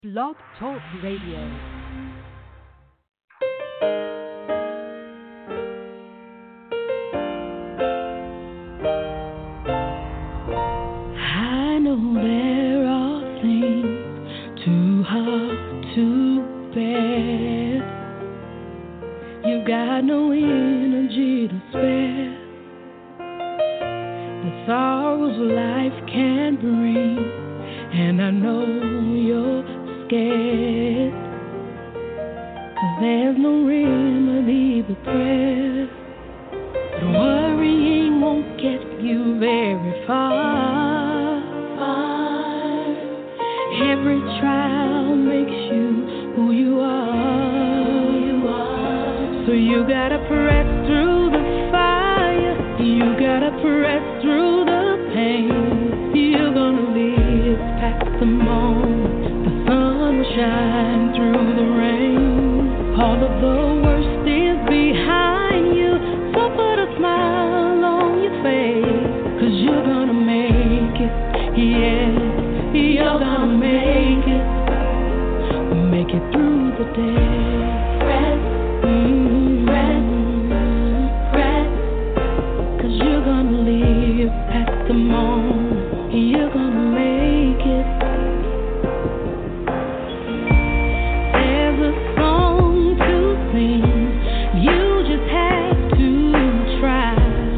Blog Talk Radio. I know there are things too hard to bear. You've got no energy to spare. The sorrows life can bring, and I know you're scared. 'Cause there's no remedy but prayer. But worrying won't get you very far. Every trial makes you who you are. So you gotta press through the fire. You gotta press through the pain. You're gonna live past the moment. The sun will shine through the rain. All of the worst is behind you. So put a smile on your face. 'Cause you're gonna make it. Yeah, you're gonna make it. Make it through the day. Press, press. 'Cause you're gonna live past the moment. You're gonna make it. There's a song to sing. You just have to try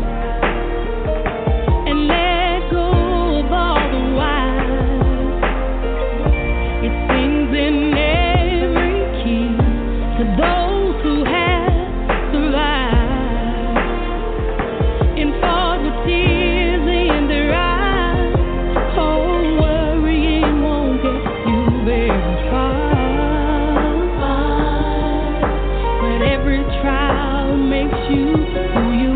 and let go of all the whys. It sings in every key to those who have survived and fought with tears in their eyes. Oh, worrying won't get you very far. But every trial makes you who you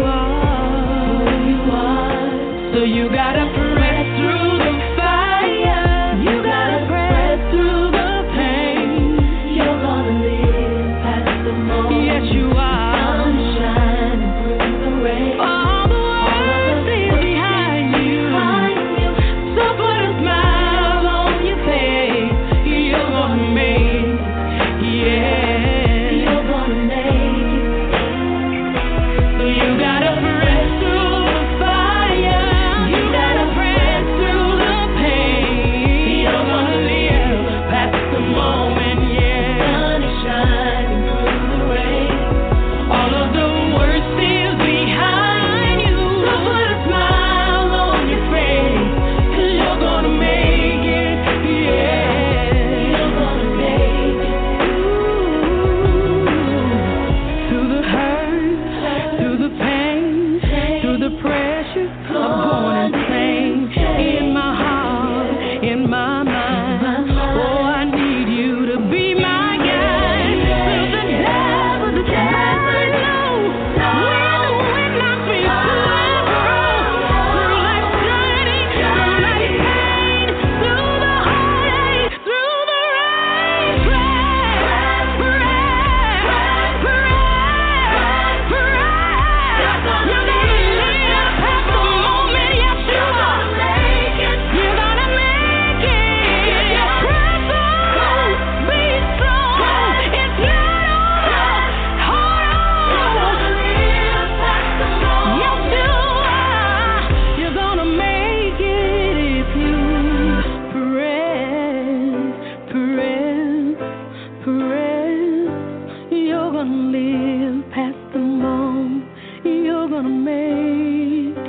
are. So you gotta press through the fire. You gotta press through the pain. You're gonna live past the moment. Yes, you are. Sunshine through the rain. All the world is behind you. So put a smile on your face. You're gonna make it. Yeah, you're gonna make it. So you gotta press through the fire. You gotta press through the pain. You're gonna live past the moment. Yeah, sun is shining through the rain. All of the worst is behind you. So put a smile on your face. 'Cause you're gonna make it. Yeah, you're gonna make it. Through the hurt, through the pain, through the pressure of going insane. In my heart, in my mind. Oh, I need you to be my guide. Through the devil, the devil knows. When I feel too through life's journey, through life's pain, through the heartache, through the rain. Press, You're gonna live past the moment. Yes, you are. You're gonna make it. Press on, be strong. It's not over. Hold on. Yes, you are. You're gonna make it if you press. You're gonna live past the moment. You're gonna make.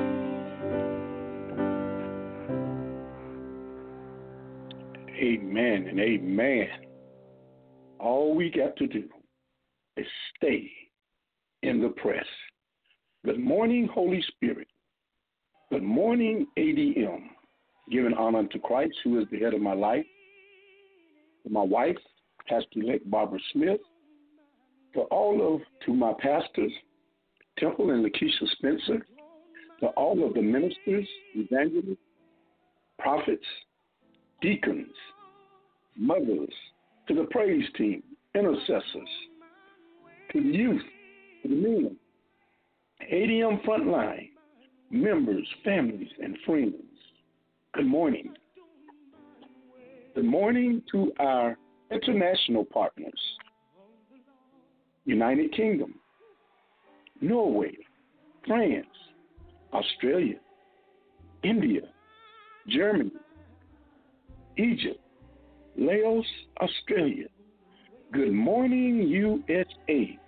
Amen and amen. All we got to do is stay in the press. Good morning, Holy Spirit. Good morning, ADM. Giving honor to Christ, who is the head of my life. To my wife, Pastor-elect Barbara Smith. To my pastors, Temple and Lakeisha Spencer. To all of the ministers, evangelists, prophets, deacons, mothers, to the praise team, intercessors, to the youth, to the men, ADM Frontline, members, families, and friends. Good morning. Good morning to our international partners, United Kingdom, Norway, France, Australia, India, Germany, Egypt, Laos, Australia. Good morning, USA,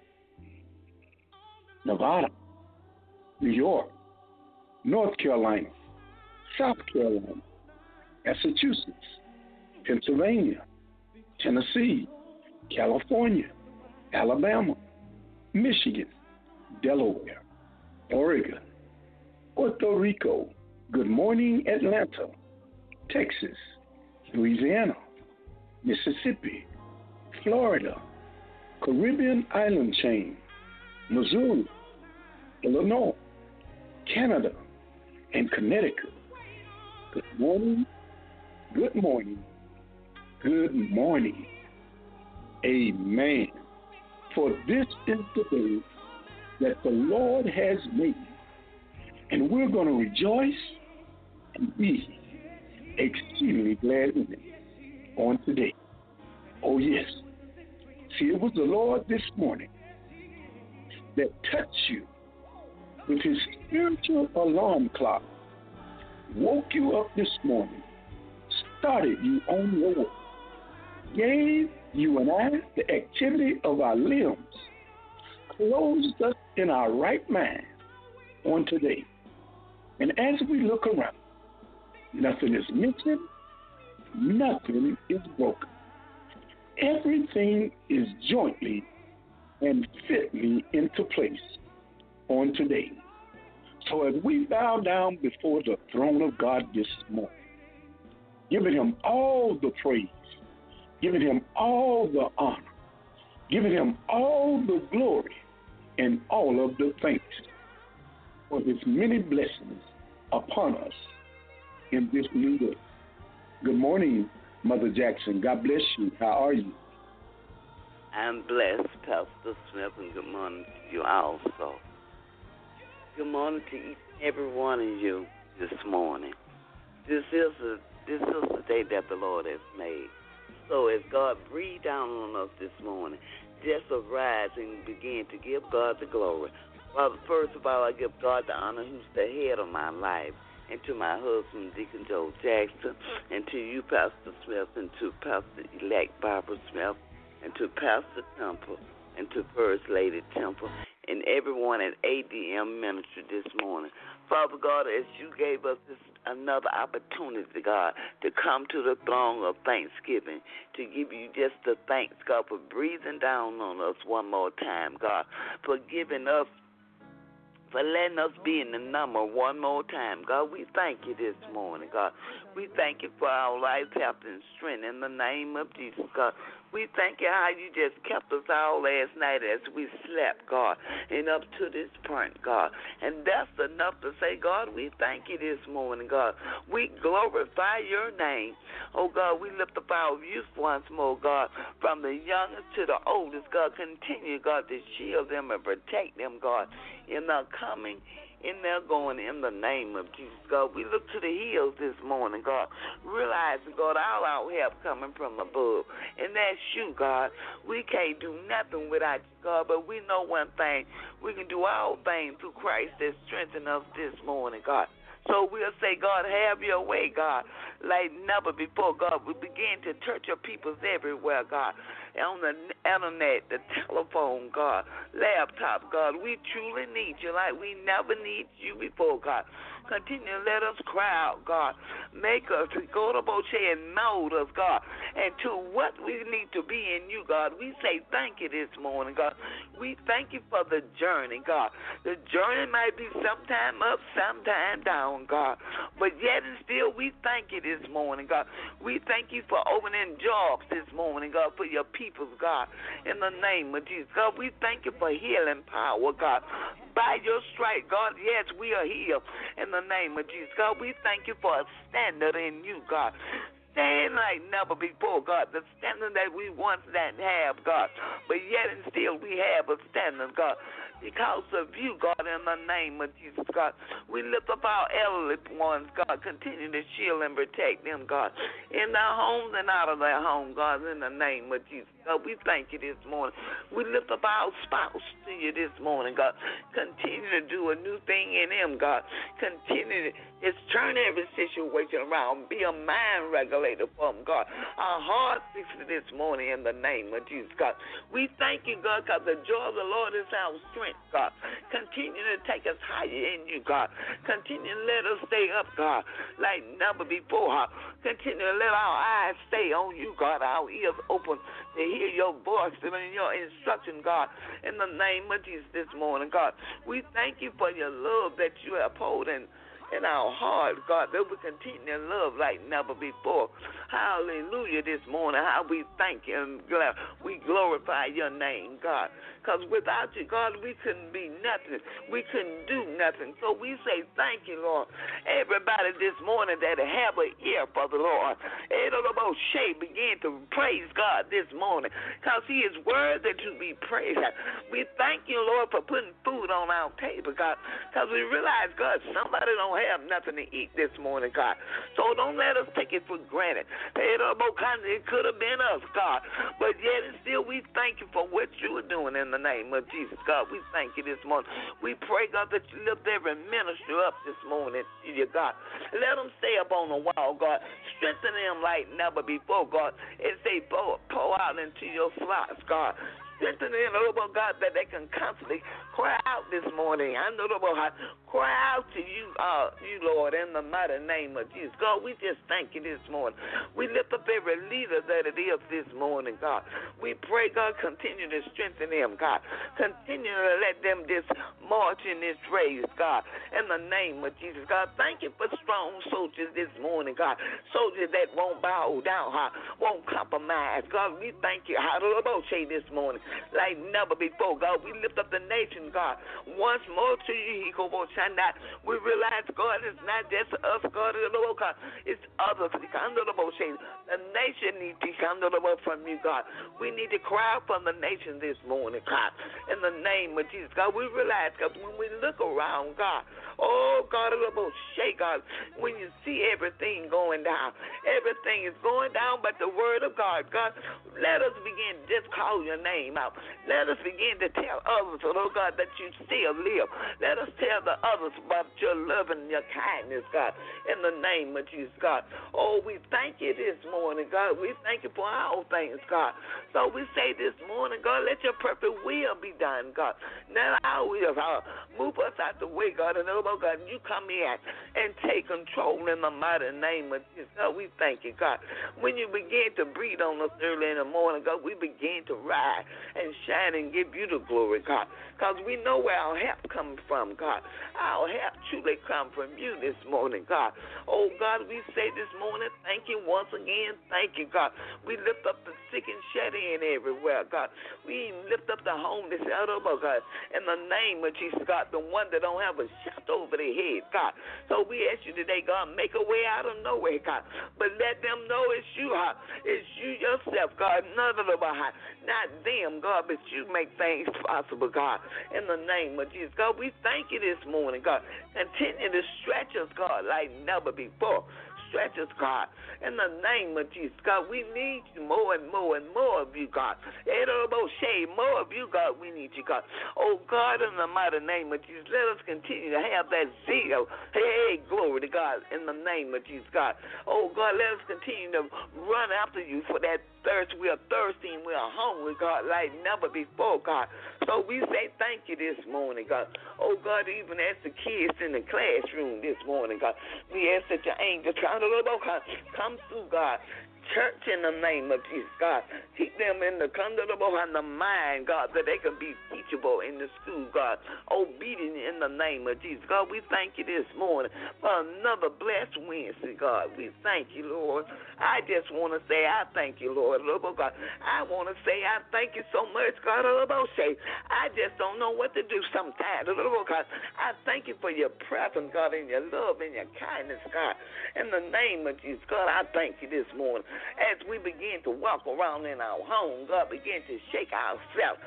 Nevada, New York, North Carolina, South Carolina, Massachusetts, Pennsylvania, Tennessee, California, Alabama, Michigan, Delaware, Oregon, Puerto Rico. Good morning, Atlanta, Texas, Louisiana, Mississippi, Florida, Caribbean island chain, Missouri, Illinois, Canada, and Connecticut. Good morning, good morning, good morning. Amen. For this is the day that the Lord has made, and we're going to rejoice and be exceedingly glad in it on today. Oh, yes. See, it was the Lord this morning that touched you with his spiritual alarm clock, woke you up this morning, started you on your way, gave you and I the activity of our limbs, closed us in our right mind on today. And as we look around, nothing is missing, nothing is broken. Everything is jointly and fitly into place on today. So as we bow down before the throne of God this morning, giving him all the praise, giving him all the honor, giving him all the glory and all of the thanks for his many blessings upon us in this new day. Good morning, Mother Jackson. God bless you. How are you? I'm blessed, Pastor Smith, and good morning to you also. Good morning to each and every one of you this morning. This is the day that the Lord has made. So as God breathed down on us this morning, just arise and begin to give God the glory. Father, first of all, I give God the honor who's the head of my life, and to my husband, Deacon Joe Jackson, and to you, Pastor Smith, and to Pastor-elect Barbara Smith, and to Pastor Temple, and to First Lady Temple, and everyone at ADM Ministry this morning. Father God, as you gave us this another opportunity, God, to come to the throne of thanksgiving, to give you just the thanks, God, for breathing down on us one more time, God, for giving us, for letting us be in the number one more time. God, we thank you this morning, God. We thank you for our life, health, and strength in the name of Jesus, God. We thank you how you just kept us all last night as we slept, God, and up to this point, God. And that's enough to say, God, we thank you this morning, God. We glorify your name. Oh, God, we lift up our youth once more, God, from the youngest to the oldest, God. Continue, God, to shield them and protect them, God, in their coming, in their going, in the name of Jesus, God. We look to the hills this morning, God, realizing, God, all our help coming from above, and that's you, God. We can't do nothing without you, God, but we know one thing. We can do all things through Christ that strengthens us this morning, God. So we'll say, God, have your way, God, like never before, God. We begin to touch your peoples everywhere, God, on the internet, the telephone, God, laptop, God. We truly need you like we never need you before, God. Continue to let us cry out, God. Make us go to Boche and mold us, God, and to what we need to be in you, God. We say thank you this morning, God. We thank you for the journey, God. The journey might be sometime up, sometime down, God, but yet and still we thank you this morning, God. We thank you for opening jobs this morning, God, for your people, God, in the name of Jesus. God, we thank you for healing power, God. By your stripe, God, yes, we are healed in the name of Jesus. God, we thank you for a standard in you, God. Stand like never before, God, the standard that we once didn't have, God, but yet and still we have a standard, God, because of you, God, in the name of Jesus, God. We lift up our elderly ones, God. Continue to shield and protect them, God, in their homes and out of their home, God, in the name of Jesus. God, we thank you this morning. We lift up our spouse to you this morning, God. Continue to do a new thing in them, God. Continue to just turn every situation around. Be a mind regulator for them, God. Our heart fixer this morning in the name of Jesus, God. We thank you, God, because the joy of the Lord is our strength, God. Continue to take us higher in you, God. Continue to let us stay up, God, like never before, God. Continue to let our eyes stay on you, God. Our ears open to hear your voice and your instruction, God, in the name of Jesus this morning, God. We thank you for your love that you have poured in our heart, God, that we continue to love like never before. Hallelujah this morning. How we thank you and we glorify your name, God. Because without you, God, we couldn't be nothing. We couldn't do nothing. So we say thank you, Lord. Everybody this morning that have an ear for the Lord, begin to praise God this morning because he is worthy to be praised. We thank you, Lord, for putting food on our table, God, because we realize, God, somebody don't have nothing to eat this morning, God. So don't let us take it for granted. It could have been us, God, but yet and still we thank you for what you are doing in the name of Jesus, God. We thank you this morning. We pray, God, that you lift every minister up this morning, dear God. Let them stay up on the wall, God. Strengthen them like never before, God, as they pour out into your flocks, God. Strengthen them, Lord God, that they can constantly cry out this morning. I know, Lord, cry out to you, Lord, in the mighty name of Jesus. God, we just thank you this morning. We lift up every leader that it is this morning, God. We pray, God, continue to strengthen them, God. Continue to let them just march in this race, God, in the name of Jesus. God, thank you for strong soldiers this morning, God. Soldiers that won't bow down, won't compromise. God, we thank you, this morning, like never before, God. We lift up the nation, God, once more to you. We realize, God, it's not just us, God, it's others. The nation needs to come from you, God. We need to cry from the nation this morning, God, in the name of Jesus. God, we realize, God, when we look around, God, oh, God, God, when you see everything going down, everything is going down but the word of God. God, let us begin to just call your name out. Let us begin to tell others, oh God, that you still live. Let us tell the others about your love and your kindness, God, in the name of Jesus, God. Oh, we thank you this morning, God. We thank you for all things, God. So we say this morning, God, let your perfect will be done, God. Not our will, God. Move us out the way, God, and oh God, you come in and take control in the mighty name of Jesus. God, we thank you, God. When you begin to breathe on us early in the morning, God, we begin to rise and shine and give you the glory, God, because we know where our help comes from, God. Our help truly comes from you this morning, God. Oh, God, we say this morning, thank you once again. Thank you, God. We lift up the sick and shed in everywhere, God. We lift up the homeless, God, in the name of Jesus, God, the one that don't have a shot over their head, God. So we ask you today, God, make a way out of nowhere, God, but let them know it's you, God. It's you yourself, God, none of them, not them, God, but you make things possible, God, in the name of Jesus. God, we thank you this morning, God. Continue to stretch us, God, like never before. Stretch us, God, in the name of Jesus. God, we need you more and more and more of you, God. More of you, God, we need you, God. Oh, God, in the mighty name of Jesus, let us continue to have that zeal. Hey, glory to God, in the name of Jesus, God. Oh, God, let us continue to run after you for that thirst. We are thirsty and we are hungry, God, like never before, God. So we say thank you this morning, God. Oh, God, even as the kids in the classroom this morning, God, we ask that your angels come through, God. Church in the name of Jesus, God. Keep them in the mind, God, that they can be teachable in the school, God. Obedient in the name of Jesus. God, we thank you this morning for another blessed Wednesday, God. We thank you, Lord. I just want to say I thank you, Lord. God, I want to say I thank you so much, God. I just don't know what to do sometimes. God, I thank you for your presence, God, and your love and your kindness, God. In the name of Jesus, God, I thank you this morning. As we begin to walk around in our home, God, begin to shake ourselves.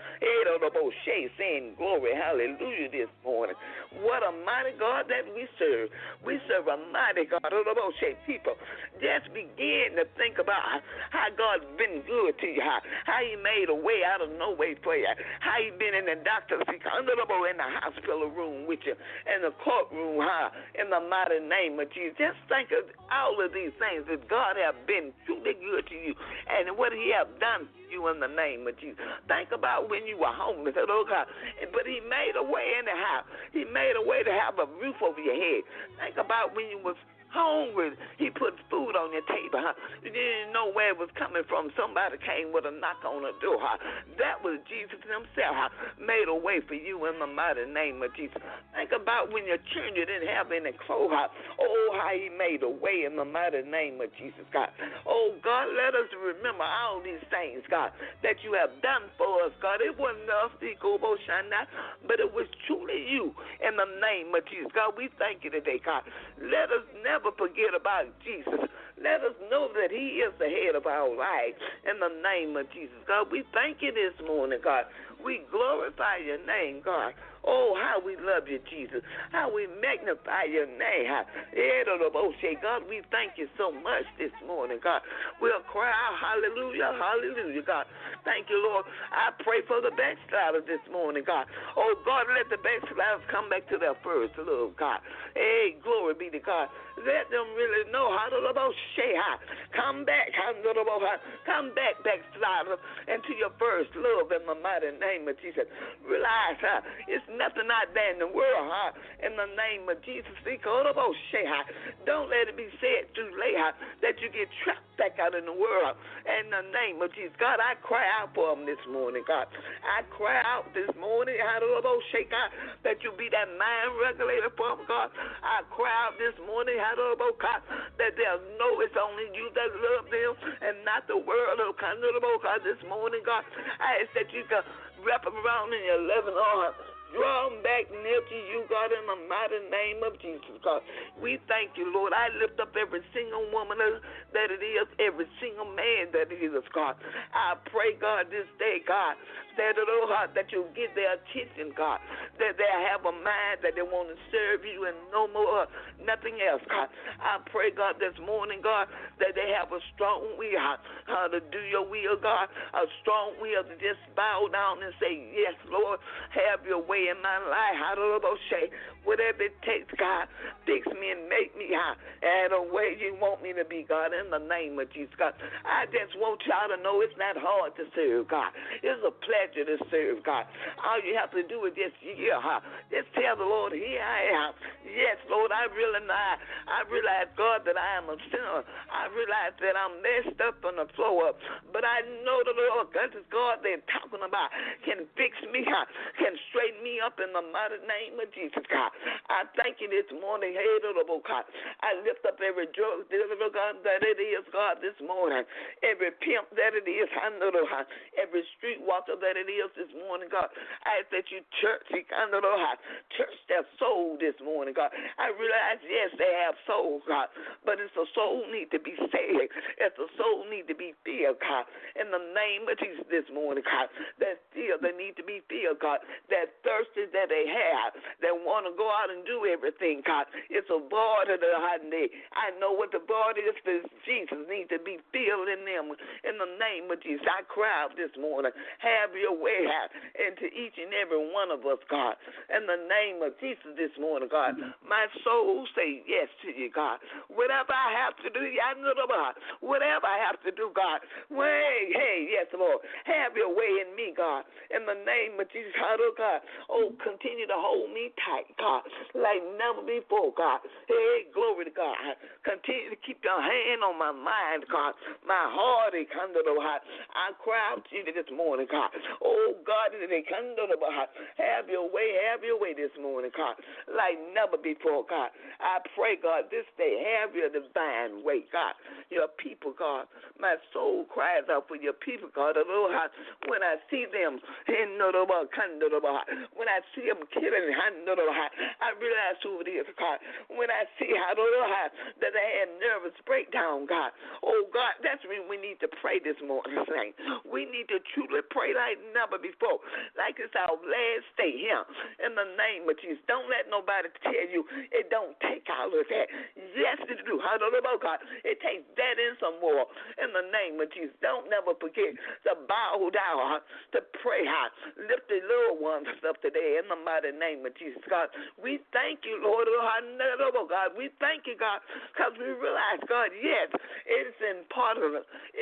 Saying glory, hallelujah this morning. What a mighty God that we serve. We serve a mighty God. People, just begin to think about how God's been good to you, how He made a way out of no way for you, how He been in the doctor's in the hospital room with you, in the courtroom, in the mighty name of Jesus. Just think of all of these things that God have been truly good to you and what He have done for you in the name of Jesus. Think about when you were homeless, God, but He made a way in the house. He made a way to have a roof over your head. Think about when you was hungry, He put food on your table. You didn't know where it was coming from. Somebody came with a knock on the door. That was Jesus Himself. Made a way for you in the mighty name of Jesus. Think about when your children didn't have any clothes. Oh, how He made a way in the mighty name of Jesus, God. Oh, God, let us remember all these things, God, that you have done for us, God. It wasn't us, but it was truly you in the name of Jesus. God, we thank you today, God. Let us never forget about Jesus. Let us know that He is the head of our life in the name of Jesus. God, we thank you this morning, God. We glorify your name, God. Oh, how we love you, Jesus. How we magnify your name. God, we thank you so much this morning, God. We'll cry out, hallelujah, hallelujah, God. Thank you, Lord. I pray for the backsliders this morning, God. Oh, God, let the backsliders come back to their first love, God. Hey, glory be to God. Let them really know how to say hi. Come back, backsliders, into your first love in the mighty name of Jesus. Realize, it's nothing out there in the world, in the name of Jesus. Don't let it be said too late, that you get trapped back out in the world. In the name of Jesus, God, I cry out for them this morning, God. I cry out this morning, that you be that mind regulator for them, God. I cry out this morning, God, that they'll know it's only you that love them and not the world. God, this morning, God, I ask that you can wrap them around in your loving arms. Draw them back near to you, God, in the mighty name of Jesus, God. We thank you, Lord. I lift up every single woman that it is, every single man that it is, God. I pray, God, this day, God, that you'll get their attention, God, that they have a mind that they want to serve you and no more, nothing else, God. I pray, God, this morning, God, that they have a strong will to do your will, God, a strong will to just bow down and say, yes, Lord, have your way in my life. Whatever it takes, God, fix me and make me and the way you want me to be, God, in the name of Jesus, God. I just want y'all to know it's not hard to serve, God. It's a pleasure to serve, God. All you have to do is just tell the Lord, here I am. Yes, Lord, I realize, God, that I am a sinner. I realize that I'm messed up on the floor, but I know the Lord, God, they're talking about, can fix me, can straighten me up in the mighty name of Jesus, God. I thank you this morning, God. I lift up every drug dealer, God, that it is, God, this morning. Every pimp that it is, every streetwalker that it is this morning, God. I ask that you church their soul this morning, God. I realize, yes, they have souls, God, but it's a soul need to be saved. It's a soul need to be filled, God. In the name of Jesus this morning, God, that still they need to be filled, God. That thirsty that they have, that want to go out and do everything, God. It's a void of the holiday. I know what the void is for Jesus needs to be filled in them. In the name of Jesus, I cry out this morning, have your way into each and every one of us, God. In the name of Jesus this morning, God. My soul say yes to you, God. Whatever I have to do, whatever I have to do, God. Hey, yes, Lord. Have your way in me, God. In the name of Jesus, God. Oh, continue to hold me tight, God, like never before, God. Hey, glory to God. Continue to keep your hand on my mind, God. My heart, I cry out to you this morning, God. Oh, God, have your way this morning, God, like never before, God. I pray, God, this day, have your divine way, God. Your people, God. My soul cries out for your people, God. When I see them, when I see them killing, I realize who it is, God. When I see that they had nervous breakdown, God. Oh, God, that's when we need to pray this morning, Saint. We need to truly pray like never before. Like it's our last day here. In the name of Jesus. Don't let nobody tell you it don't take all of that. Yes, it do. God. It takes that and some more. In the name of Jesus. Don't never forget to bow down, to pray, lift the little ones up today in the mighty name of Jesus, God. We thank you, Lord, God. We thank you, God, because we realize, God, yes, it's important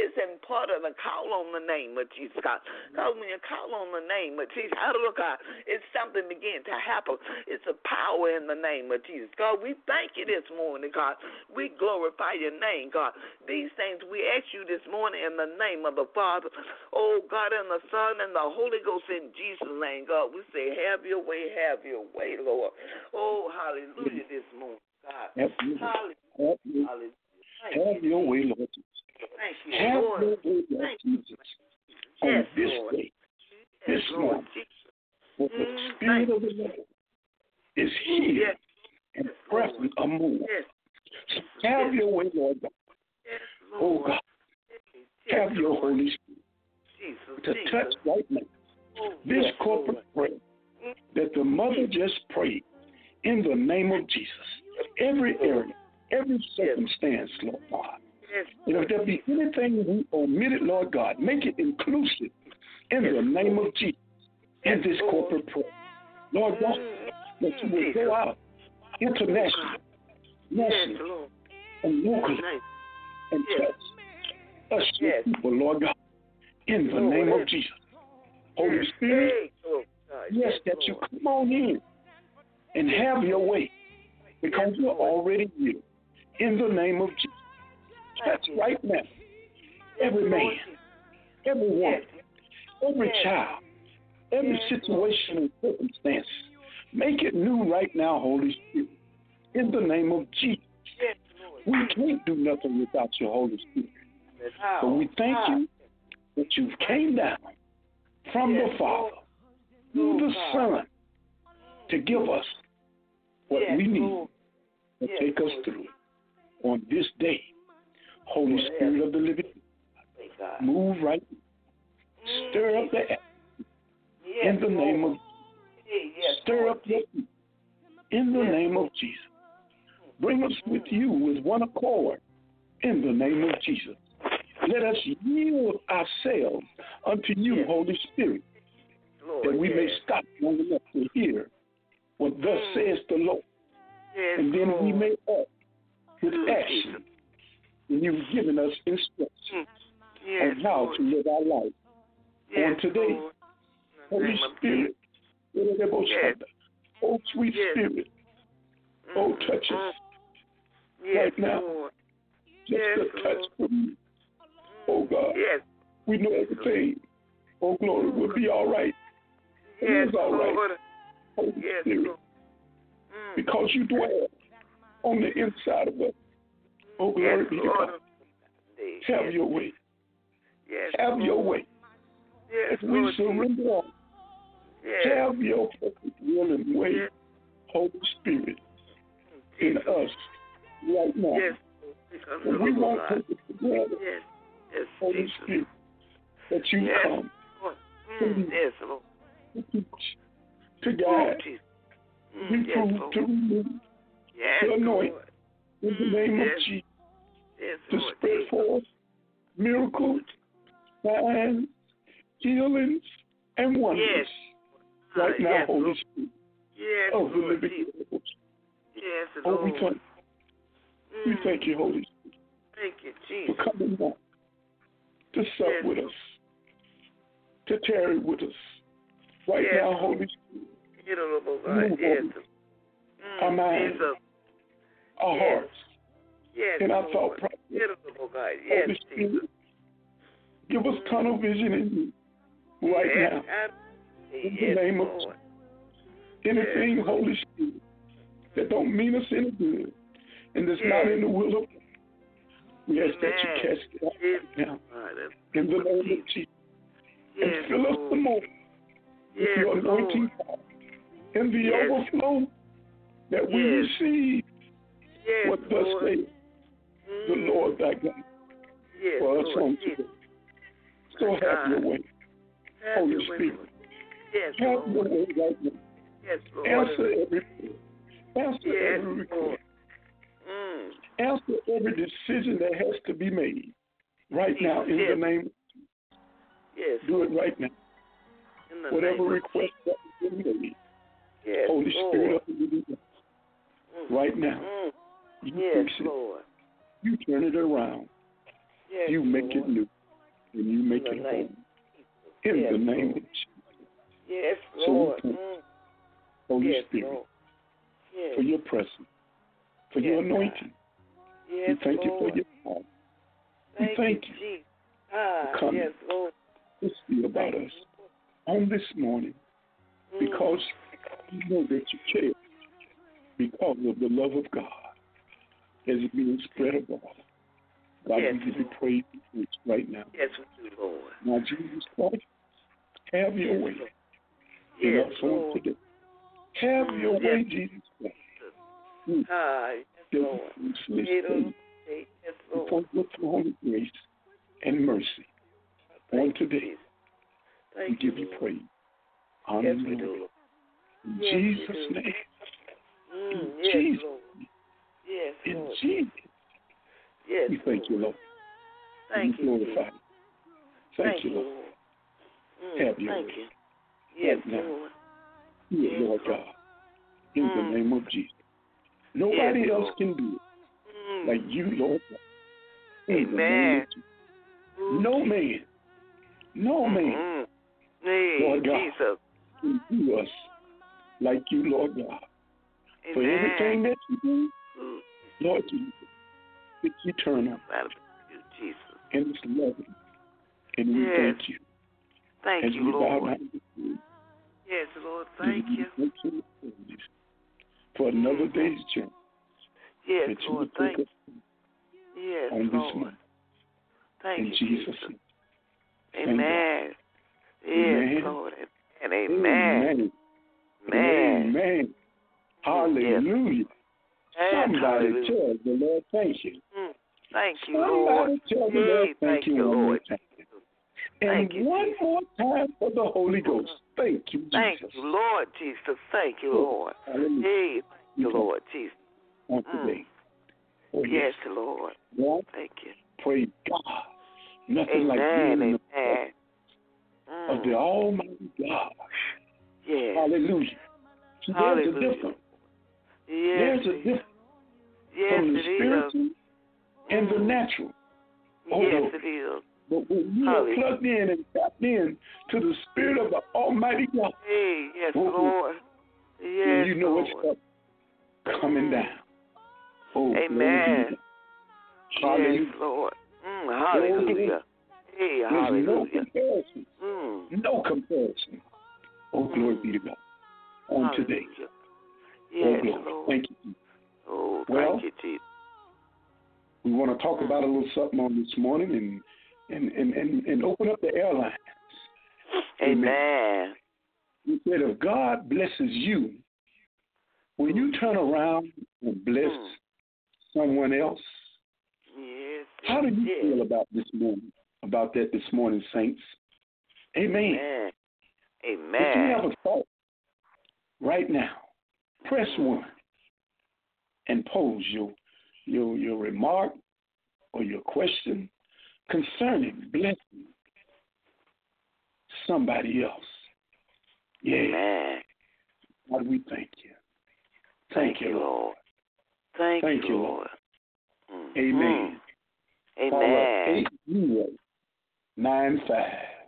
to call on the name of Jesus, God. Because when you call on the name of Jesus, God, it's something begin to happen. It's a power in the name of Jesus, God. We thank you this morning, God. We glorify your name, God. These things we ask you this morning in the name of the Father, oh God, and the Son, and the Holy Ghost in Jesus' name, God. We say, have your way, Lord. Oh, hallelujah this morning, God. Hallelujah. Have your way, Lord Jesus. Thank you, have Lord. your way, Lord Jesus. On Yes, this Lord. day, Yes, this Lord month, Jesus. where the Spirit of the Lord is here Yes. and Yes, present among us. Yes. So have your way, Lord God. Yes, Oh Lord. God, Yes, have your Lord. Holy Spirit Jesus, to Jesus. touch right now Oh, this yes, corporate Lord. prayer that the mother just prayed in the name of Jesus. Every area, every circumstance, Lord God. Yes, And if there be anything we omitted, Lord God, make it inclusive in the name of Jesus in this corporate prayer. Lord God, that you will go out internationally, nationally, and locally, and touch us, your people, Lord God, in the name of Jesus. Holy Spirit, yes, that you come on in and have your way, because you're already here. In the name of Jesus. Touch right now every man, every woman, every child, every situation and circumstance. Make it new right now, Holy Spirit. In the name of Jesus. We can't do nothing without your Holy Spirit. But we thank you that you came down from the Father through the Son to give us what we need to take us through on this day. Holy Spirit of the living God, move right now. Stir up the atmosphere in the name of Jesus. Stir up your people in the name of Jesus. Bring us with you with one accord in the name of Jesus. Let us yield ourselves unto you, Holy Spirit, that we may stop long enough to hear what thus says the Lord. And then we may act with action. And you've given us instruction on how to live our life. On today, Holy Spirit, oh sweet Spirit, oh touch us right now. Just a touch from you. Oh God, we know everything. Oh glory, will be all right. It is all right. Holy Spirit, because you dwell on the inside of us. Oh, glory be to God. Have your way. Have your way. As we surrender all, have your perfect will and way, Holy Spirit, in us right now. And we won't take it for granted, Holy Spirit, that you come to teach, to guide, reprove, to remove, to anoint, in the name of Jesus, to spread forth miracles, signs, healings, and wonders. Right now, Holy Spirit, of the living God. Oh, we thank you. We thank you, Holy Spirit. Thank you, Jesus. For coming back to sup with us, to tarry with us. Right now, Holy Spirit. Move our minds, our hearts, and our thought process. Holy Spirit, give us tunnel vision in you right now. In the name of Jesus. Anything, Holy Spirit, that don't mean us any good and that's not in the will of God, we ask that you cast it out right now. In the name of Jesus. and fill us the more with your anointing power in the overflow that we receive what thus saith the Lord thy God for us on today. So have your way, Holy Spirit. Have your way right now. Answer every prayer. Answer every request. Answer every decision that has to be made right now in the name of Jesus. Do it right now. Whatever request that has been made, Holy Spirit of the living God, right now, you fix it. You turn it around. You make it new. And you make it whole. In the name of Jesus. Yes, Lord. So Holy Spirit, for your presence, for your anointing. We thank you for your power. We thank you for coming to see about us on this morning because you know that you care, because of the love of God as it being spread abroad. God, we give you praise right now. Yes, we do, Lord. Now, Jesus Christ, have your way in us on today. Have your way, Jesus Christ. Yes, Lord. Before your throne of grace and mercy on today, we give you praise. Honor and glory. In Jesus' name. In Jesus' name. In Jesus' name. We thank you, Lord. Thank you, glorify you. Thank you, Lord. Have your way. Yes, Lord. Do it, Lord God. In the name of Jesus. Nobody else can do it like you, Lord God. In the name of Jesus. No man, Lord God, can do us like you, Lord God. For everything that you do, Lord Jesus, it's eternal. And it's loving. And we thank you. Thank you, Lord. Yes, Lord. Thank you. For another day's journey. Yes, Lord. Thank you. Yes, on this Lord. month. Thank In you, Jesus' Jesus. name. Amen. Yes, Amen. Lord. And amen. Amen. Amen. Hallelujah. Somebody tell the Lord thank you. Thank you, Lord. Somebody tell the Lord thank you one more Lord. time. And one more time for the Holy Ghost. Thank you, Jesus. Thank you, Lord Jesus. Thank you, Lord. Hallelujah. Hey, thank you, Lord Jesus. On today. Oh, yes, Lord. Lord, thank you. Praise God. Nothing like being in the presence of the Almighty God. Yes. Hallelujah. So there's a difference. Yes. There's a difference from the spiritual and the natural. Yes, it is. But when you are plugged in and tapped in to the Spirit of the Almighty God, yes, Lord. Yes, you know Lord. it's coming down. Oh, amen. Hallelujah. Yes, Lord. Hallelujah. Hey, hallelujah. No comparison. No comparison. Oh, glory be to God. On today. Yes, oh, Lord. Thank you. Oh, well, thank you, Jesus. We want to talk about a little something on this morning and open up the airlines. Amen. He said, if God blesses you, will you turn around and bless someone else? Yes. How do you feel about this morning, saints? Amen. Amen. If you have a thought right now, press 1 and pose your remark or your question concerning blessing somebody else. Yeah. Amen. God, we thank you. Thank you, Lord. Thank you, Lord. Amen. Amen. 8095.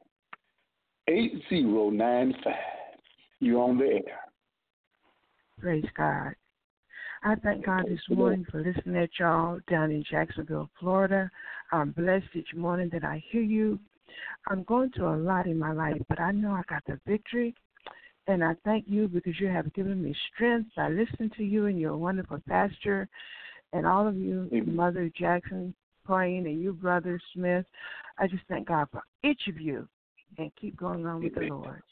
8095. You're on the air. Praise God. I thank God this morning for listening at y'all down in Jacksonville, Florida. I'm blessed each morning that I hear you. I'm going through a lot in my life, but I know I got the victory. And I thank you because you have given me strength by listening to you and your wonderful pastor and all of you, Mother Jackson, praying, and you, Brother Smith. I just thank God for each of you and keep going on with the Lord.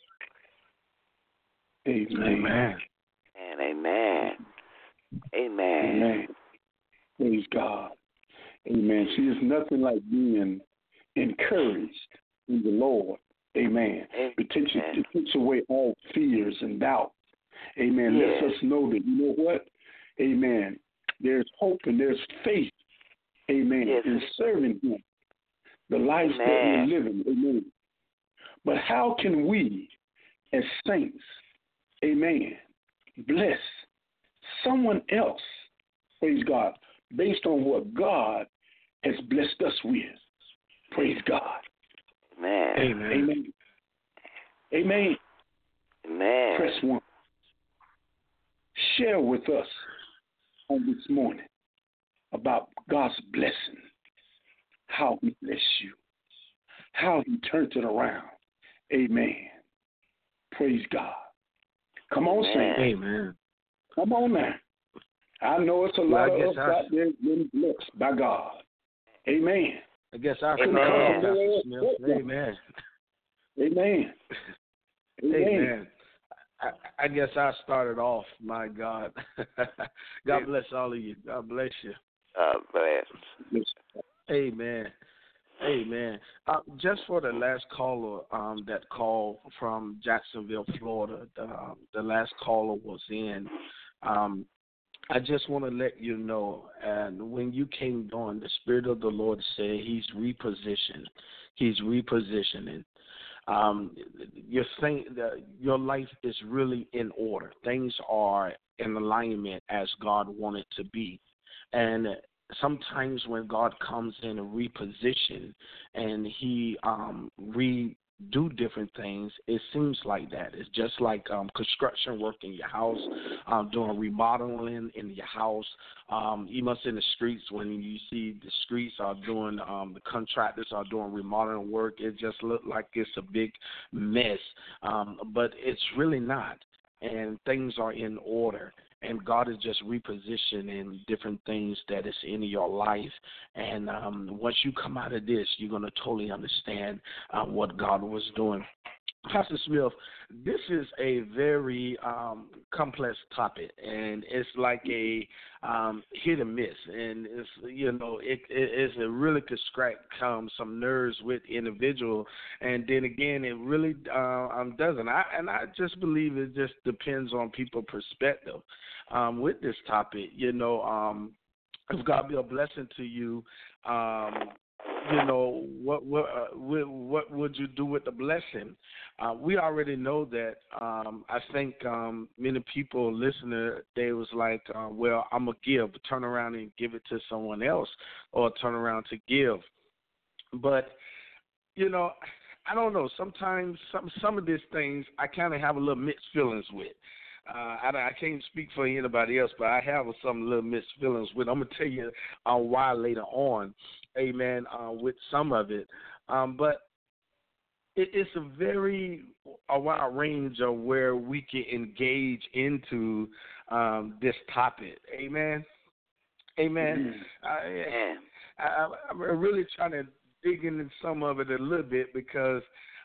Amen. And amen. Amen. Amen. Praise God. Amen. See, it's nothing like being encouraged in the Lord. Amen. It takes away all fears and doubts. Amen. Yes. Lets us know that, you know what? Amen. There's hope and there's faith. Amen. Yes. In serving Him. The life that we're living. Amen. But how can we, as saints, amen, bless someone else, praise God, based on what God has blessed us with? Praise God. Amen. Amen. Amen. Amen. Press 1. Share with us on this morning about God's blessing, how He bless you, how He turned it around. Amen. Praise God. Come on, saints. Amen. Come on now. I know it's a lot of us out there getting blessed by God. Amen. I guess I Amen. Pastor Smith. Amen. Amen. Amen. I guess I started off, my God. God bless all of you. God bless you. Bless. Amen. Amen. Just for the last caller that called from Jacksonville, Florida, the last caller was in. I just want to let you know, and when you came on, the Spirit of the Lord said He's repositioned. He's repositioning. Your life is really in order. Things are in alignment as God wanted to be. And sometimes when God comes in and reposition and He redo different things, it seems like that. It's just like construction work in your house, doing remodeling in your house. You must in the streets when you see the streets are doing, the contractors are doing remodeling work. It just looks like it's a big mess, but it's really not. And things are in order. And God is just repositioning different things that is in your life. And once you come out of this, you're going to totally understand what God was doing. Pastor Smith, this is a very complex topic, and it's like a hit and miss, and it's it really could scratch some nerves with individual, and then again it really doesn't. I just believe it just depends on people's perspective with this topic. If God be a blessing to you. What would you do with the blessing? We already know that. I think many people listening, they was like, well, I'm going to give, turn around and give it to someone else, or turn around to give. But, I don't know. Sometimes some of these things I kind of have a little mixed feelings with. I can't speak for anybody else, but I have some little mixed feelings with. I'm going to tell you why later on, amen, with some of it. But it's a wide range of where we can engage into this topic. Amen. Amen. I'm really trying to dig into some of it a little bit because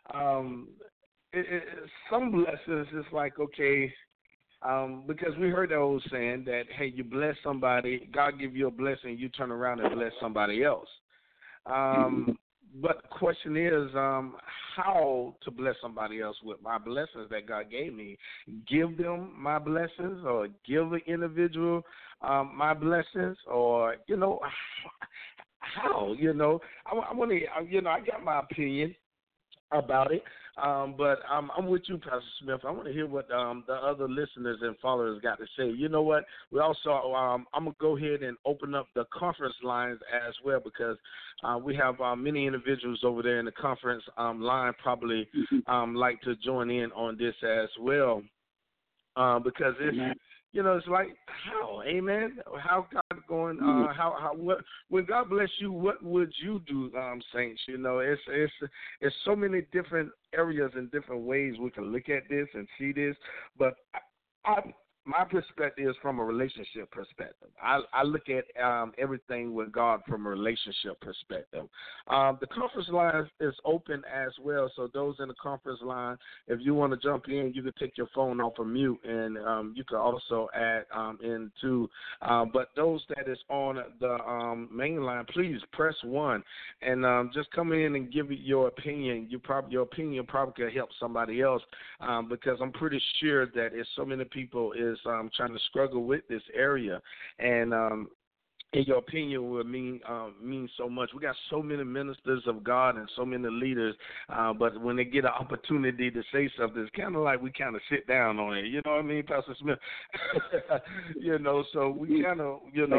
some blessings is like, okay, because we heard the old saying that, hey, you bless somebody, God give you a blessing, you turn around and bless somebody else. But the question is how to bless somebody else with my blessings that God gave me. Give them my blessings, or give an individual my blessings, or, how, I want to, I got my opinion about it. But I'm with you, Pastor Smith. I want to hear what the other listeners and followers got to say. You know what? We also, I'm going to go ahead and open up the conference lines as well, because we have many individuals over there in the conference line probably like to join in on this as well, because it's, it's like, how, amen? How God going, what, when God bless you, what would you do, saints? It's so many different areas and different ways we can look at this and see this. But my perspective is from a relationship perspective. I look at everything with God from a relationship perspective. The conference line is open as well, so those in the conference line, if you want to jump in, you can take your phone off of mute, and you can also add into. But those that is on the main line, please press 1 and just come in and give your opinion. Your opinion probably could help somebody else because I'm pretty sure that it's so many people is trying to struggle with this area, and your opinion will mean so much. We got so many ministers of God and so many leaders, but when they get an opportunity to say something, it's kind of like we kind of sit down on it. You know what I mean, Pastor Smith? So we kind of,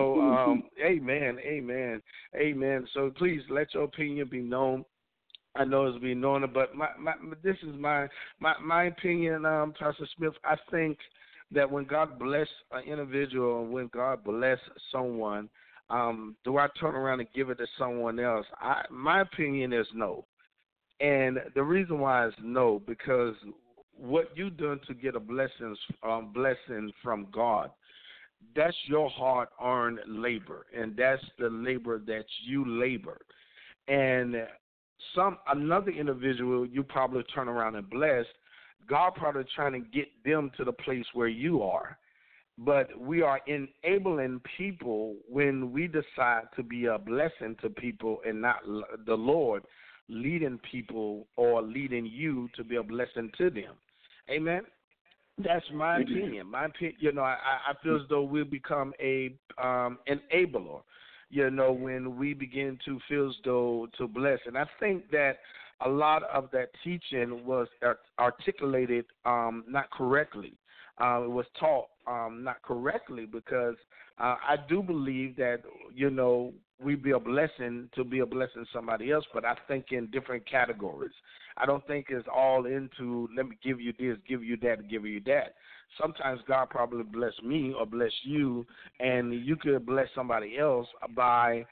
amen. So please let your opinion be known. I know it's being known, but this is my opinion, Pastor Smith. I think that when God bless an individual, when God bless someone, do I turn around and give it to someone else? My opinion is no. And the reason why is no, because what you done to get a blessing from God, that's your hard-earned labor, and that's the labor that you labor. And another individual you probably turn around and bless, God probably trying to get them to the place where you are. But we are enabling people when we decide to be a blessing to people and not the Lord leading people or leading you to be a blessing to them. Amen? That's my opinion. My opinion, I feel as though we'll become a enabler, when we begin to feel as though to bless. And I think that a lot of that teaching was articulated not correctly. It was taught not correctly because I do believe that, we be a blessing to somebody else, but I think in different categories. I don't think it's all into let me give you this, give you that, give you that. Sometimes God probably bless me or bless you, and you could bless somebody else by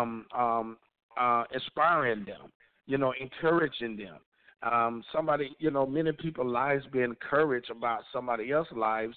inspiring them, encouraging them. Somebody, many people's lives be encouraged about somebody else's lives,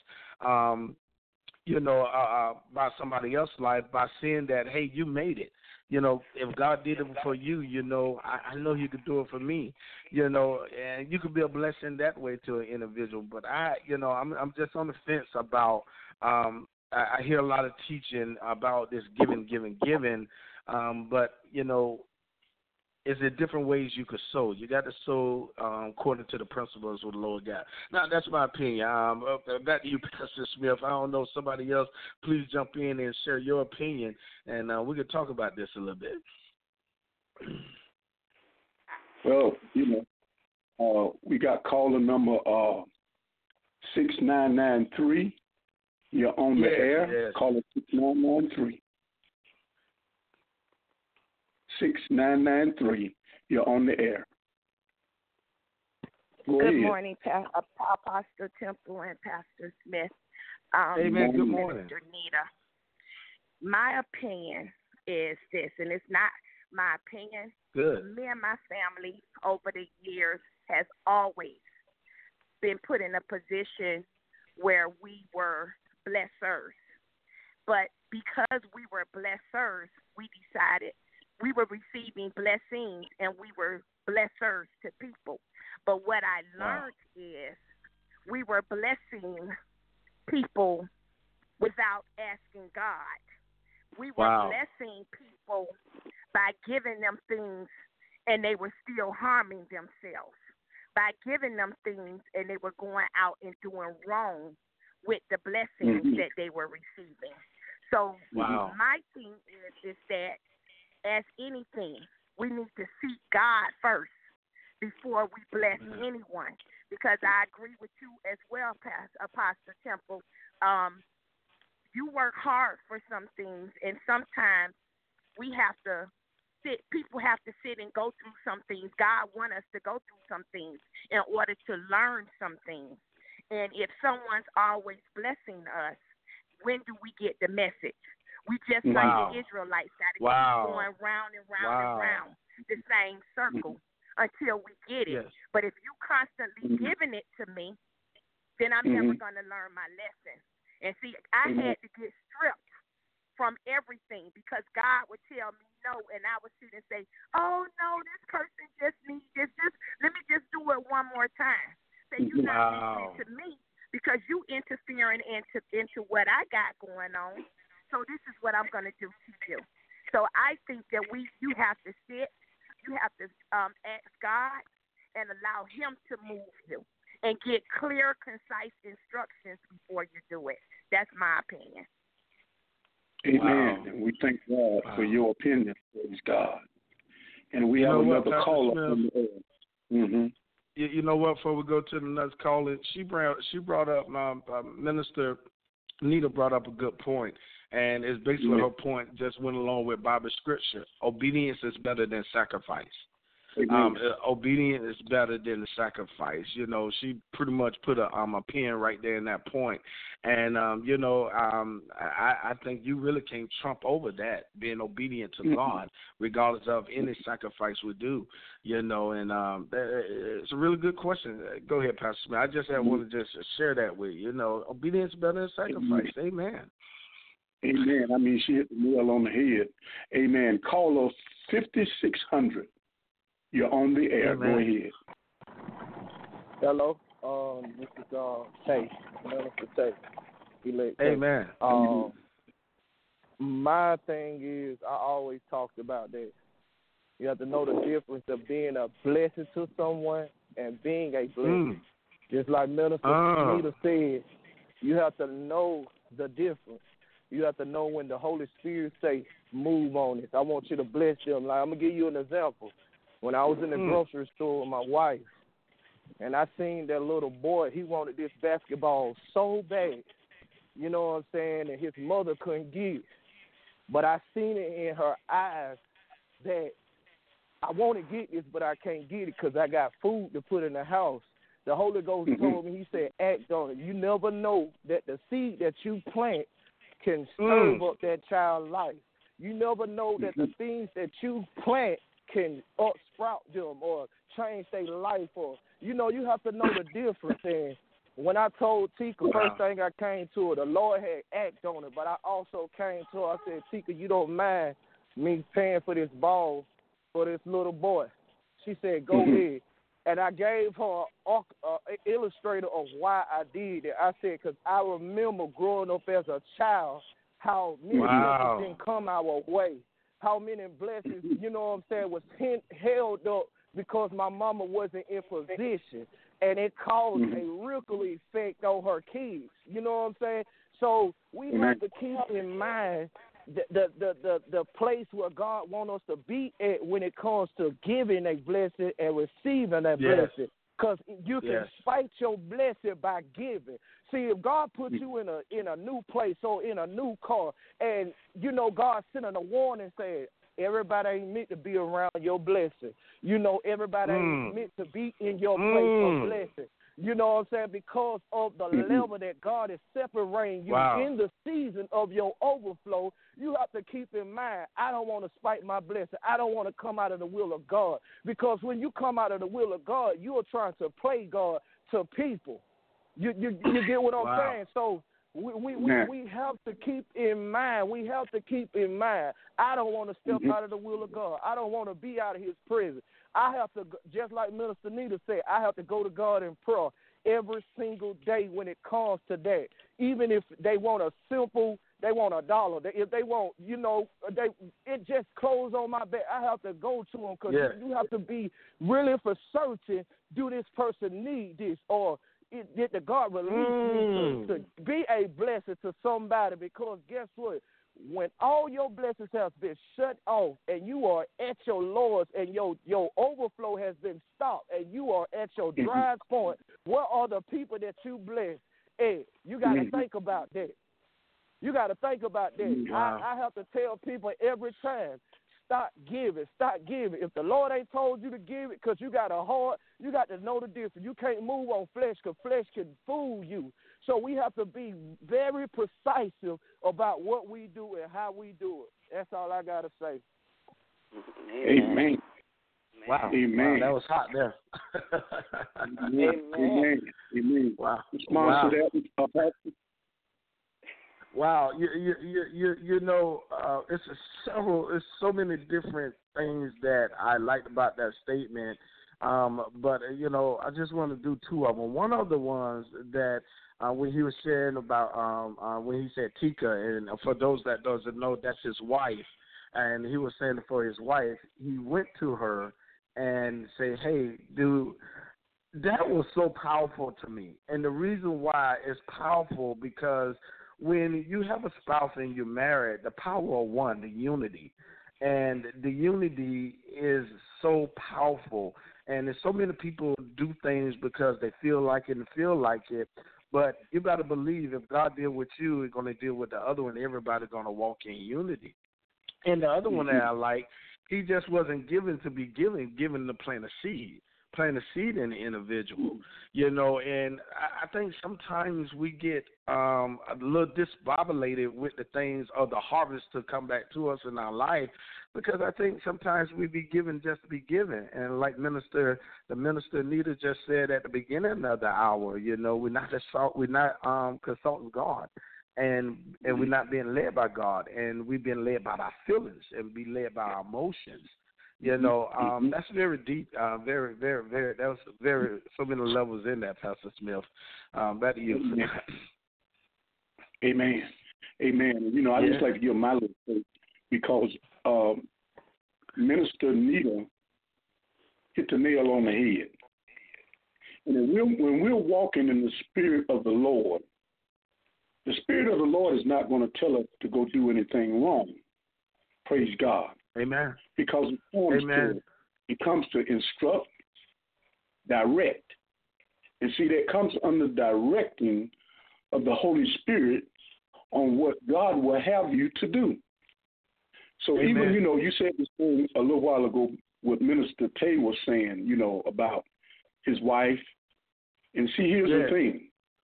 about somebody else's life by seeing that, hey, you made it. If God did it for you, I know He could do it for me, and you could be a blessing that way to an individual. But I'm just on the fence about, I hear a lot of teaching about this giving, but, is there different ways you could sow? You got to sow according to the principles of the Lord God. Now, that's my opinion. Back to you, Pastor Smith. I don't know, somebody else, please jump in and share your opinion, and we can talk about this a little bit. Well, we got caller number 6993. You're on the air. Yes. Caller 6993. 6993. You're on the air. Good morning, Apostle Temple and Pastor Smith. Amen. Good morning. Mr. Nita. My opinion is this, and it's not my opinion. Good. Me and my family over the years has always been put in a position where we were blessers. But because we were blessers, we decided we were receiving blessings and we were blessers to people. But what I learned is we were blessing people without asking God. We were blessing people by giving them things and they were still harming themselves. By giving them things and they were going out and doing wrong with the blessings that they were receiving. So my thing is that as anything, we need to seek God first before we bless anyone. Because I agree with you as well, Apostle Temple. You work hard for some things, and sometimes we have to sit. People have to sit and go through some things. God wants us to go through some things in order to learn some things. And if someone's always blessing us, when do we get the message? We just like the Israelites got to keep going round and round and round the same circle until we get it. Yes. But if you constantly giving it to me, then I'm never going to learn my lesson. And see, I had to get stripped from everything because God would tell me no, and I would sit and say, "Oh no, this person just needs this. Just let me just do it one more time." Say you're not listening to me because you interfering into what I got going on. So this is what I'm going to do to you. So I think that you have to sit, you have to ask God and allow Him to move you and get clear, concise instructions before you do it. That's my opinion. Amen. Wow. And we thank God for your opinion, praise God. And we have another caller on the air. Mm-hmm. You know what? Before we go to the next caller, she brought up Minister Nita brought up a good point, and it's basically her point just went along with Bible scripture. Obedience is better than sacrifice. Obedience is better than the sacrifice. You know, she pretty much put a pin right there in that point. And, I think you really can't trump over that, being obedient to God, regardless of any sacrifice we do, you know. And it's a really good question. Go ahead, Pastor Smith. I just want to just share that with you. You know, obedience is better than sacrifice. Amen. Amen. I mean, she hit the nail on the head. Amen. Caller 5600. You're on the air. Amen. Go ahead. Hello. This is Tate, Minister Tate. Amen. My thing is, I always talked about that. You have to know the difference of being a blessing to someone and being a blessing. Just like Minister Nita said, you have to know the difference. You have to know when the Holy Spirit say, move on this. I want you to bless them. Like, I'm going to give you an example. When I was in the grocery store with my wife, and I seen that little boy, he wanted this basketball so bad, you know what I'm saying, and his mother couldn't get it. But I seen it in her eyes that I want to get this, but I can't get it because I got food to put in the house. The Holy Ghost told me, he said, act on it. You never know that the seed that you plant can serve up that child's life. You never know that the things that you plant can sprout them or change their life, or you know, you have to know the difference. And when I told Tika, first thing I came to her, the Lord had act on it, but I also came to her, I said, Tika, you don't mind me paying for this ball for this little boy? She said, go ahead. And I gave her an illustrator of why I did it. I said, because I remember growing up as a child, how many blessings didn't come our way. How many blessings, you know what I'm saying, was held up because my mama wasn't in position, and it caused a ripple effect on her kids. You know what I'm saying? So we have to keep in mind the place where God wants us to be at when it comes to giving a blessing and receiving a blessing. Because you can fight your blessing by giving. See, if God puts you in a new place or in a new car, and you know God sending a warning saying, everybody ain't meant to be around your blessing. You know, everybody ain't meant to be in your place of blessing. You know what I'm saying? Because of the level that God is separating you in the season of your overflow, you have to keep in mind, I don't want to spite my blessing. I don't want to come out of the will of God. Because when you come out of the will of God, you are trying to play God to people. You get what I'm saying? So we have to keep in mind. We have to keep in mind, I don't want to step out of the will of God. I don't want to be out of his presence. I have to, just like Minister Nita said, I have to go to God in prayer every single day when it comes to that. Even if they want they want $1. If they want, you know, it just closed on my back. I have to go to them because you have to be really for certain, do this person need this, or did the God release me to be a blessing to somebody? Because guess what? When all your blessings have been shut off and you are at your lowest and your overflow has been stopped and you are at your dry point, what are the people that you bless? Hey, you got to think about that. You got to think about that. I have to tell people every time, stop giving. If the Lord ain't told you to give it because you got a heart, you got to know the difference. You can't move on flesh because flesh can fool you. So we have to be very precise about what we do and how we do it. That's all I got to say. Amen. Wow. Amen. Wow, that was hot there. Amen. Wow. Respond to that, Pastor. Wow, you know, it's so many different things that I liked about that statement. But you know, I just want to do two of them. One of the ones that when he was sharing about when he said Tika, and for those that doesn't know, that's his wife, and he was saying for his wife, he went to her and say, "Hey, dude." That was so powerful to me. And the reason why it's powerful because when you have a spouse and you're married, the power of one, the unity. And the unity is so powerful. And there's so many people do things because they feel like it and feel like it. But you got to believe if God deal with you, He's going to deal with the other one. Everybody's going to walk in unity. And the other one that I like, he just wasn't given to be given to plant a seed in the individual, you know, and I think sometimes we get a little disbobulated with the things of the harvest to come back to us in our life, because I think sometimes we be given just to be given, and like the minister Nita just said at the beginning of the hour, you know, we're not consulting God, and we're not being led by God, and we've been led by our feelings and be led by our emotions. You know, that's very deep, very, very, very. That was very so many levels in that, Pastor Smith. Back to you. Amen. Amen. You know, I just like to give my little thing because Minister Nita hit the nail on the head. And when we're walking in the Spirit of the Lord is not going to tell us to go do anything wrong. Praise God. Amen. Because it comes to instruct, direct. And see, that comes under directing of the Holy Spirit on what God will have you to do. So even, you know, you said this thing a little while ago, what Minister Tay was saying, you know, about his wife. And see, here's the thing.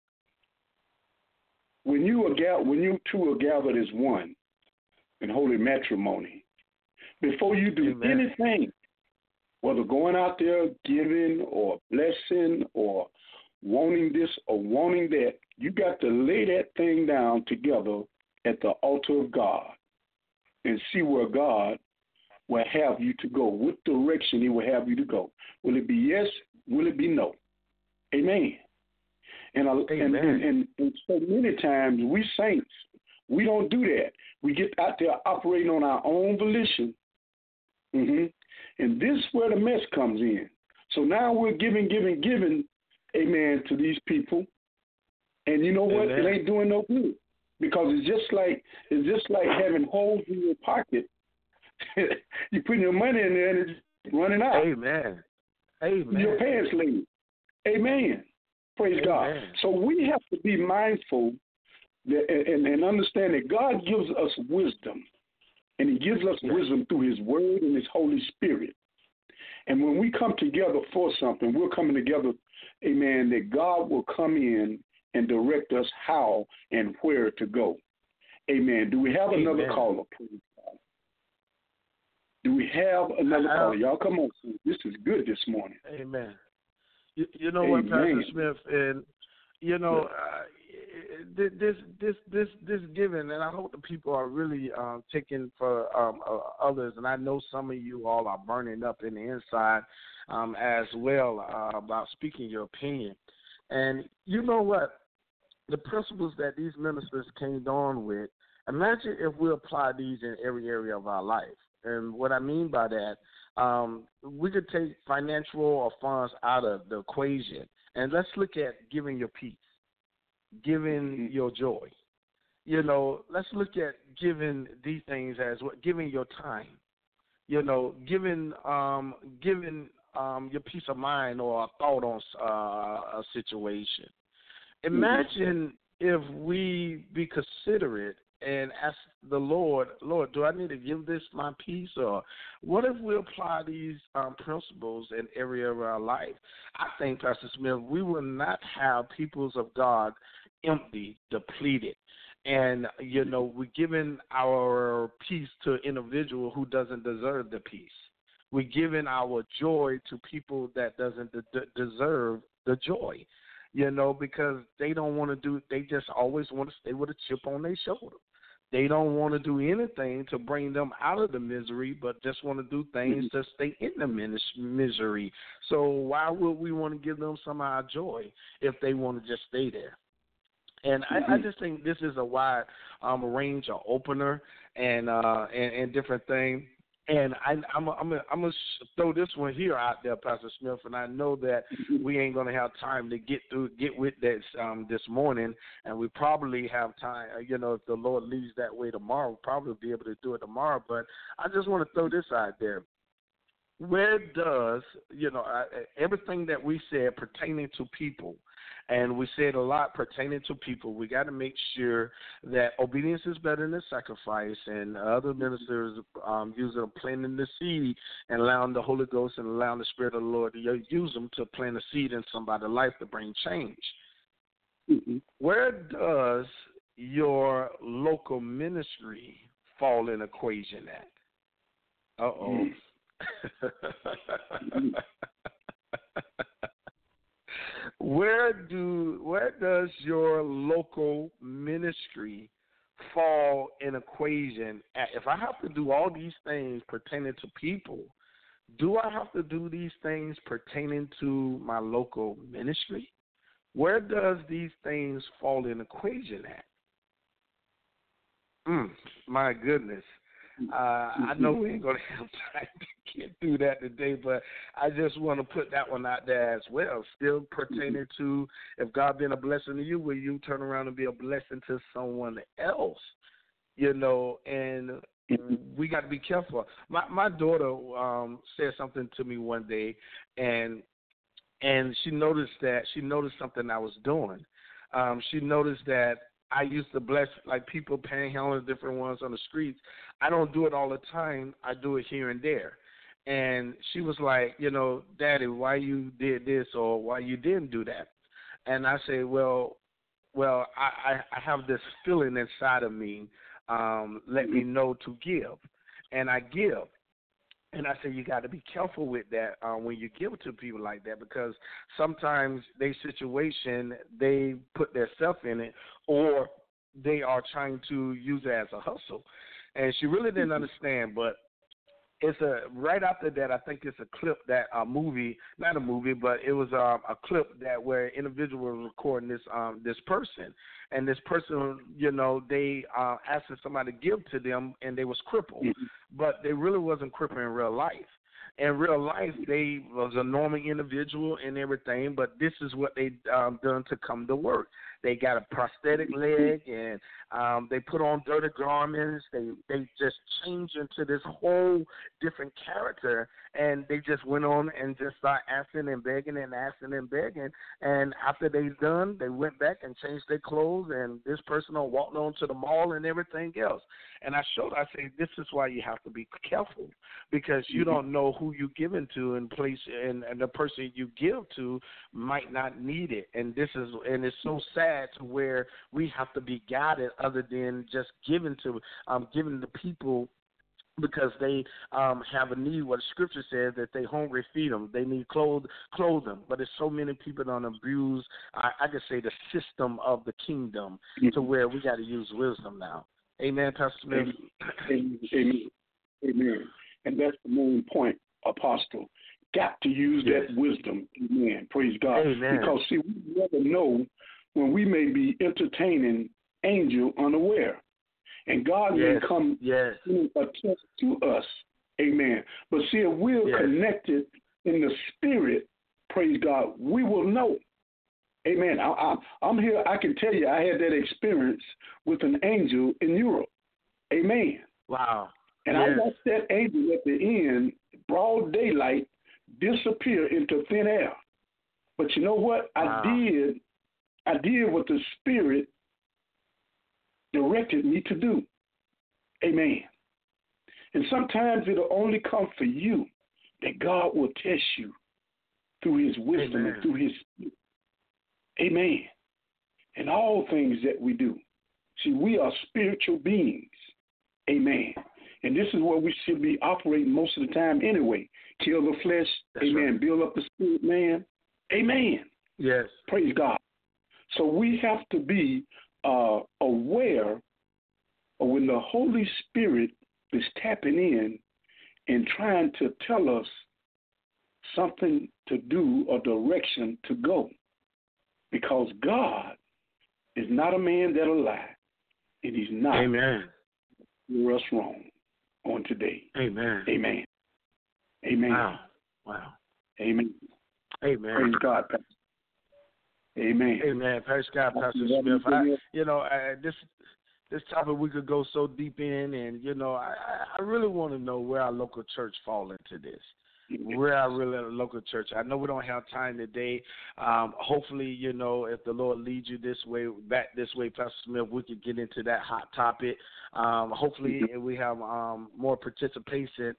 When you two are gathered as one in holy matrimony, before you do anything, whether going out there giving or blessing or wanting this or wanting that, you got to lay that thing down together at the altar of God and see where God will have you to go, what direction He will have you to go. Will it be yes? Will it be no? Amen. And so many times we saints, we don't do that. We get out there operating on our own volition. And this is where the mess comes in. So now we're giving, amen, to these people. And you know what? It ain't doing no good. Because it's just like having holes in your pocket. You put your money in there and it's running out. Amen. Your pants leave. Amen. Praise God. So we have to be mindful and understand that God gives us wisdom. And He gives us wisdom through His Word and His Holy Spirit. And when we come together for something, we're coming together, amen, that God will come in and direct us how and where to go. Amen. Do we have another caller, please? Do we have another caller? Y'all come on. This is good this morning. Amen. You know what, Pastor Smith, and you know, this giving, and I hope the people are really taking for others, and I know some of you all are burning up in the inside as well about speaking your opinion. And you know what? The principles that these ministers came on with, imagine if we apply these in every area of our life. And what I mean by that, we could take financial or funds out of the equation, and let's look at giving your peace, giving your joy. You know, let's look at giving these things as what, giving your time. You know, giving your peace of mind or a thought on a situation. Imagine if we be considerate and ask the Lord, do I need to give this my peace? Or what if we apply these principles in every area of our life? I think, Pastor Smith, we will not have peoples of God empty, depleted. And, you know, we're giving our peace to an individual who doesn't deserve the peace. We're giving our joy to people that doesn't deserve the joy. because they don't want to do. They just always want to stay with a chip on their shoulder. They don't want to do anything to bring them out of the misery, but just want to do things to stay in the misery. So why would we want to give them some of our joy if they want to just stay there? And I just think this is a wide range of opener and different things. And I'm gonna throw this one here out there, Pastor Smith, and I know that we ain't gonna have time to get with this this morning, and we probably have time. If the Lord leads that way tomorrow, we'll probably be able to do it tomorrow. But I just want to throw this out there. Where does everything that we said pertaining to people? And we said a lot pertaining to people. We got to make sure that obedience is better than sacrifice. And other ministers using planting the seed and allowing the Holy Ghost and allowing the Spirit of the Lord to use them to plant a seed in somebody's life to bring change. Mm-hmm. Where does your local ministry fall in equation at? Uh-oh. Mm-hmm. Where does your local ministry fall in equation at? If I have to do all these things pertaining to people, do I have to do these things pertaining to my local ministry? Where does these things fall in equation at? My goodness. I know we ain't going to have time to get through that today, but I just want to put that one out there as well. Still pertaining to, if God been a blessing to you, will you turn around and be a blessing to someone else? And we got to be careful. My daughter said something to me one day, and she noticed something I was doing. She noticed that I used to bless people panhandling, different ones on the streets. I don't do it all the time. I do it here and there. And she was like, Daddy, why you did this or why you didn't do that? And I say, well, I have this feeling inside of me. Let me know to give, and I give. And I say you got to be careful with that when you give to people like that, because sometimes their situation, they put their self in it, or they are trying to use it as a hustle. And she really didn't understand, but it's right after that, I think it's a clip that not a movie, but it was a clip that where an individual was recording this person. And this person, they asked somebody to give to them, and they was crippled. But they really wasn't crippled in real life. In real life, they was a normal individual and everything, but this is what they done to come to work. They got a prosthetic leg, and they put on dirty garments. They just changed into this whole different character, and they just went on and just started asking and begging and asking and begging. And after they done, they went back and changed their clothes, and this person walked on to the mall and everything else. And I say, this is why you have to be careful, because you don't know who you giving to and the person you give to might not need it. And it's so sad to where we have to be guided other than just giving the people because they have a need. What the scripture says, that they hungry, feed them. They need clothe them. But there's so many people that abuse, I could say, the system of the kingdom to where we got to use wisdom now. Amen, Pastor Smith. Amen. And that's the main point, Apostle. Got to use that wisdom. Amen. Praise God. Amen. Because, see, we never know when we may be entertaining angel unaware. And God may come and attest to us. Amen. But see, if we're connected in the spirit, praise God, we will know. Amen. I'm here. I can tell you I had that experience with an angel in Europe. Amen. Wow. And I watched that angel at the end, broad daylight, disappear into thin air. But you know what? Wow. I did what the Spirit directed me to do. Amen. And sometimes it'll only come for you that God will test you through his wisdom and through his Spirit. Amen. In all things that we do. See, we are spiritual beings. Amen. And this is where we should be operating most of the time anyway. Kill the flesh. That's amen. Right. Build up the spirit, man. Amen. Yes. Praise God. So we have to be aware of when the Holy Spirit is tapping in and trying to tell us something to do or direction to go. Because God is not a man that'll lie, and he's not do us wrong on today. Amen. Amen. Amen. Wow. Amen. Amen. Praise God, Pastor. Amen. Amen. Praise God, Pastor Smith. This topic we could go so deep in, and I really want to know where our local church fall into this. Where our local church. I know we don't have time today. Hopefully, if the Lord leads you this way, Pastor Smith, we could get into that hot topic. Hopefully, we have more participation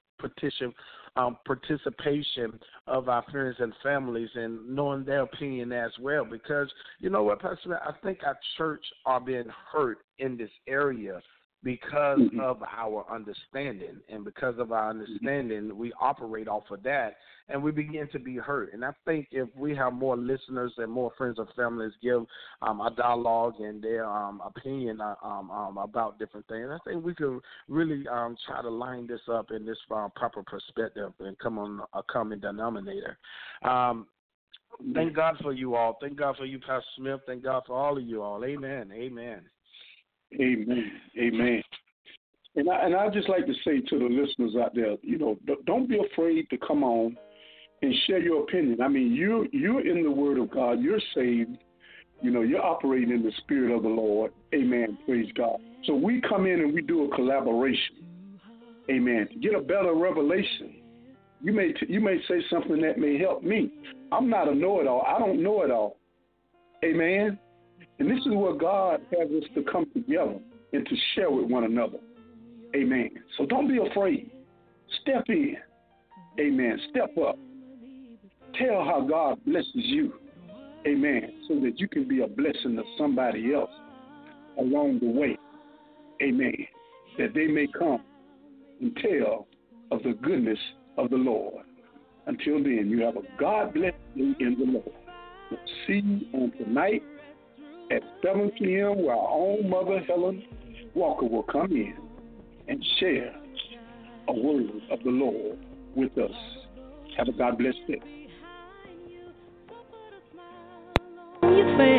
of our friends and families and knowing their opinion as well. Because you know what, Pastor Smith, I think our church are being hurt in this area because of our understanding. And because of our understanding, we operate off of that, and we begin to be hurt. And I think if we have more listeners and more friends and families give a dialogue and their opinion about different things, I think we could really try to line this up in this proper perspective and come on a common denominator. Thank God for you all. Thank God for you, Pastor Smith. Thank God for all of you all. Amen. Amen. Amen. Amen. And I'd just like to say to the listeners out there, don't be afraid to come on and share your opinion. I mean, you're in the Word of God. You're saved. You're operating in the Spirit of the Lord. Amen. Praise God. So we come in and we do a collaboration. Amen. To get a better revelation. You may say something that may help me. I'm not a know-it-all. I don't know it all. Amen. And this is where God has us to come together and to share with one another. Amen. So don't be afraid. Step in. Amen. Step up. Tell how God blesses you. Amen. So that you can be a blessing to somebody else along the way. Amen. That they may come and tell of the goodness of the Lord. Until then, you have a God bless you in the Lord. We'll see you on tonight at 7 p.m. where our own Mother Helen Walker will come in and share a word of the Lord with us. Have a God bless day.